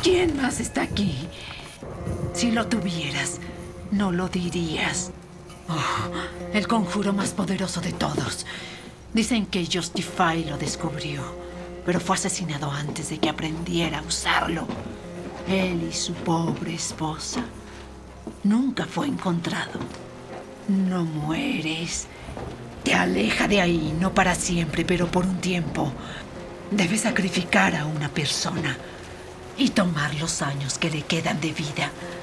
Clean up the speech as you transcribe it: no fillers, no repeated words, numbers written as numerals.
¿Quién más está aquí? Si lo tuvieras, no lo dirías. Oh, el conjuro más poderoso de todos. Dicen que Justify lo descubrió, pero fue asesinado antes de que aprendiera a usarlo. Él y su pobre esposa. Nunca fue encontrado. No mueres. Te aleja de ahí, no para siempre, pero por un tiempo. Debes sacrificar a una persona y tomar los años que le quedan de vida.